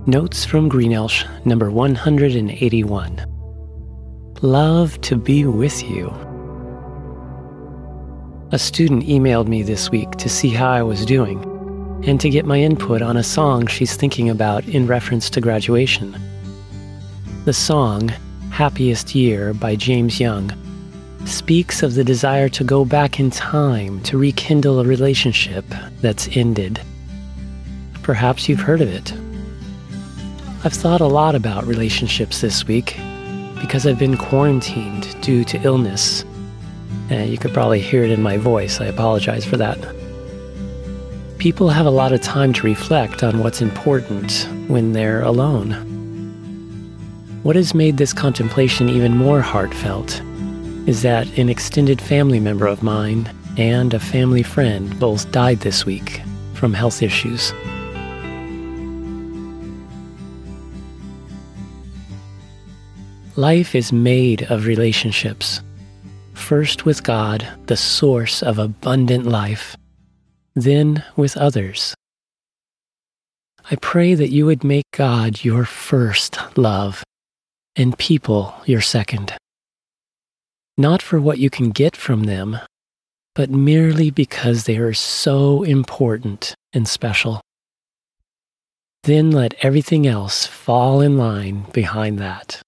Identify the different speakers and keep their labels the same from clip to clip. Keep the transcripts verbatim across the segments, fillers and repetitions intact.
Speaker 1: Notes from Greenelsh, number one hundred eighty-one. Love to be with you. A student emailed me this week to see how I was doing and to get my input on a song she's thinking about in reference to graduation. The song, Happiest Year by James Young, speaks of the desire to go back in time to rekindle a relationship that's ended. Perhaps you've heard of it. I've thought a lot about relationships this week because I've been quarantined due to illness. And you could probably hear it in my voice. I apologize for that. People have a lot of time to reflect on what's important when they're alone. What has made this contemplation even more heartfelt is that an extended family member of mine and a family friend both died this week from health issues. Life is made of relationships. First with God, the source of abundant life, then with others. I pray that you would make God your first love and people your second. Not for what you can get from them, but merely because they are so important and special. Then let everything else fall in line behind that.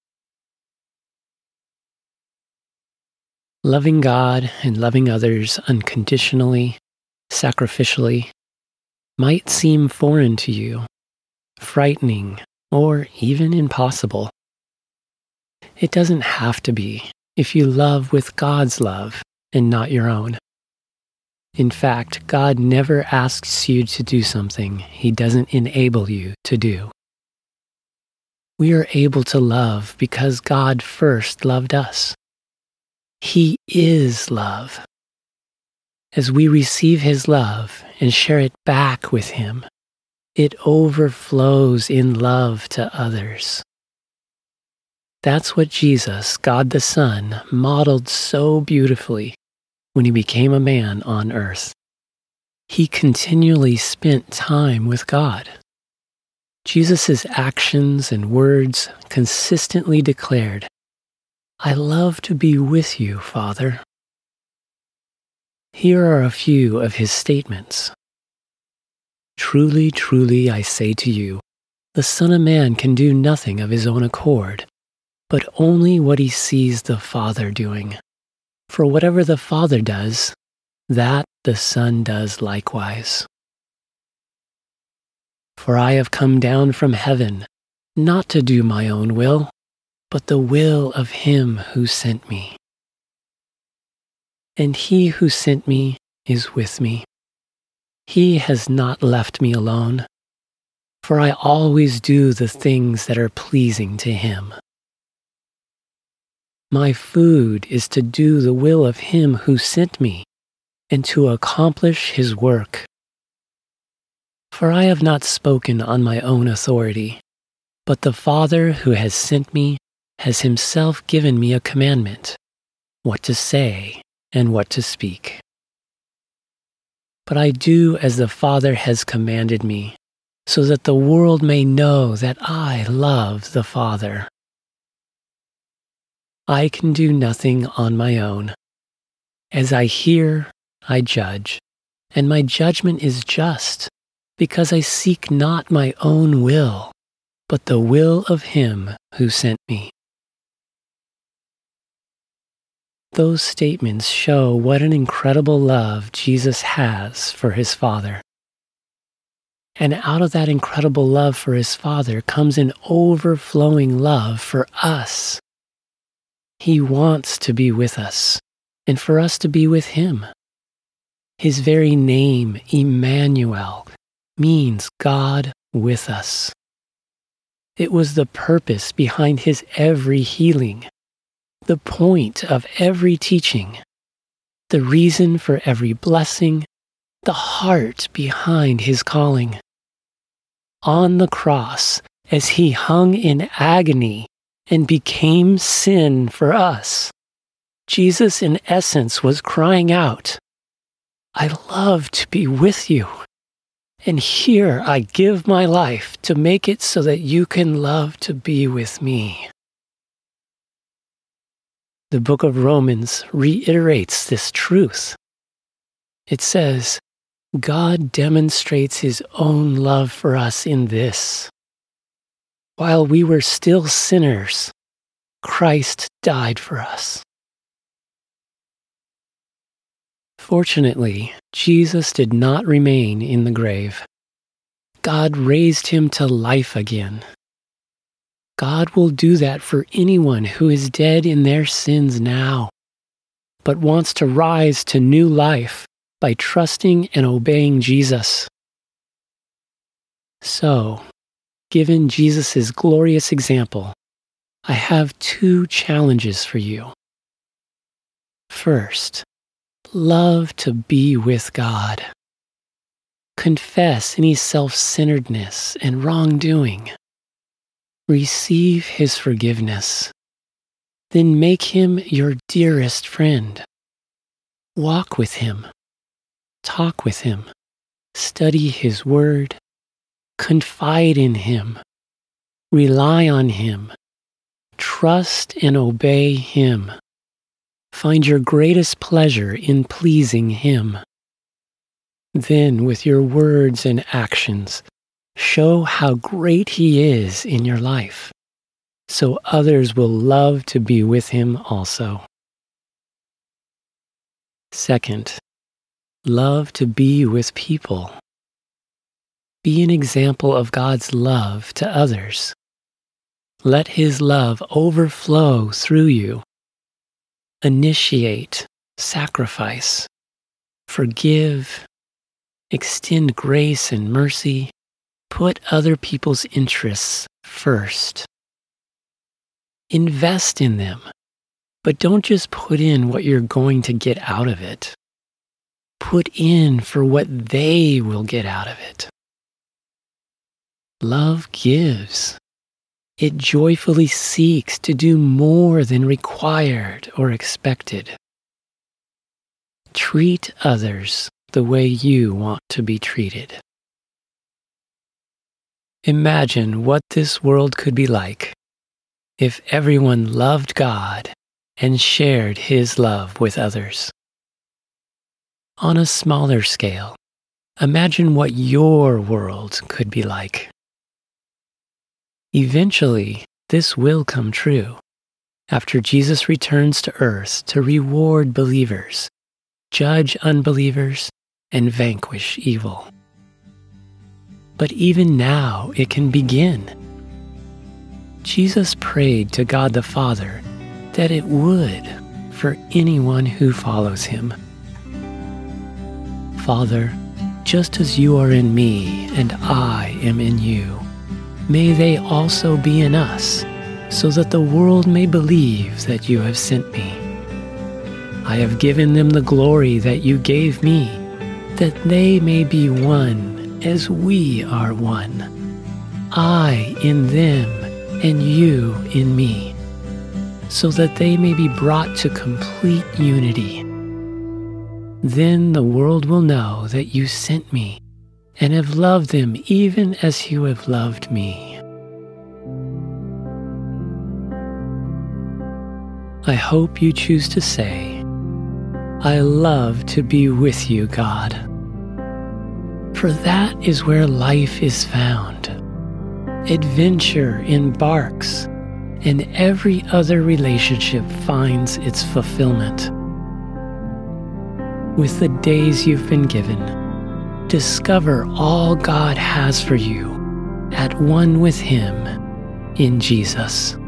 Speaker 1: Loving God and loving others unconditionally, sacrificially, might seem foreign to you, frightening, or even impossible. It doesn't have to be if you love with God's love and not your own. In fact, God never asks you to do something He doesn't enable you to do. We are able to love because God first loved us. He is love. As we receive His love and share it back with Him, it overflows in love to others. That's what Jesus, God the Son, modeled so beautifully when He became a man on earth. He continually spent time with God. Jesus' actions and words consistently declared, "I love to be with you, Father." Here are a few of His statements. "Truly, truly, I say to you, the Son of Man can do nothing of His own accord, but only what He sees the Father doing. For whatever the Father does, that the Son does likewise. For I have come down from heaven, not to do my own will, but the will of Him who sent me. And He who sent me is with me. He has not left me alone, for I always do the things that are pleasing to Him. My food is to do the will of Him who sent me and to accomplish His work. For I have not spoken on my own authority, but the Father who has sent me has Himself given me a commandment, what to say and what to speak. But I do as the Father has commanded me, so that the world may know that I love the Father. I can do nothing on my own. As I hear, I judge, and my judgment is just, because I seek not my own will, but the will of Him who sent me." Those statements show what an incredible love Jesus has for His Father. And out of that incredible love for His Father comes an overflowing love for us. He wants to be with us, and for us to be with Him. His very name, Emmanuel, means God with us. It was the purpose behind His every healing, the point of every teaching, the reason for every blessing, the heart behind His calling. On the cross, as He hung in agony and became sin for us, Jesus in essence was crying out, "I love to be with you. And here I give my life to make it so that you can love to be with me. The book of Romans reiterates this truth. It says, God demonstrates his own love for us in this. While we were still sinners, Christ died for us. Fortunately, Jesus did not remain in the grave. God raised him to life again. God will do that for anyone who is dead in their sins now, but wants to rise to new life by trusting and obeying Jesus. So, given Jesus' glorious example, I have two challenges for you. First, love to be with God. Confess any self-centeredness and wrongdoing. Receive his forgiveness. Then make him your dearest friend. Walk with him. Talk with him. Study his word. Confide in him. Rely on him. Trust and obey him. Find your greatest pleasure in pleasing him. Then, with your words and actions, show how great he is in your life, so others will love to be with him also. Second, love to be with people. Be an example of God's love to others. Let his love overflow through you. Initiate, sacrifice, forgive, extend grace and mercy, put other people's interests first. Invest in them, but don't just put in what you're going to get out of it. Put in for what they will get out of it. Love gives. It joyfully seeks to do more than required or expected. Treat others the way you want to be treated. Imagine what this world could be like if everyone loved God and shared his love with others. On a smaller scale, imagine what your world could be like. Eventually, this will come true after Jesus returns to earth to reward believers, judge unbelievers, and vanquish evil. But even now, it can begin. Jesus prayed to God the Father that it would for anyone who follows him. Father, just as you are in me and I am in you, may they also be in us, so that the world may believe that you have sent me. I have given them the glory that you gave me, that they may be one as we are one. I in them and you in me, so that they may be brought to complete unity. Then the world will know that you sent me and have loved them even as you have loved me. I hope you choose to say, I love to be with you, God. For that is where life is found. Adventure embarks, and every other relationship finds its fulfillment. With the days you've been given, discover all God has for you at one with him in Jesus.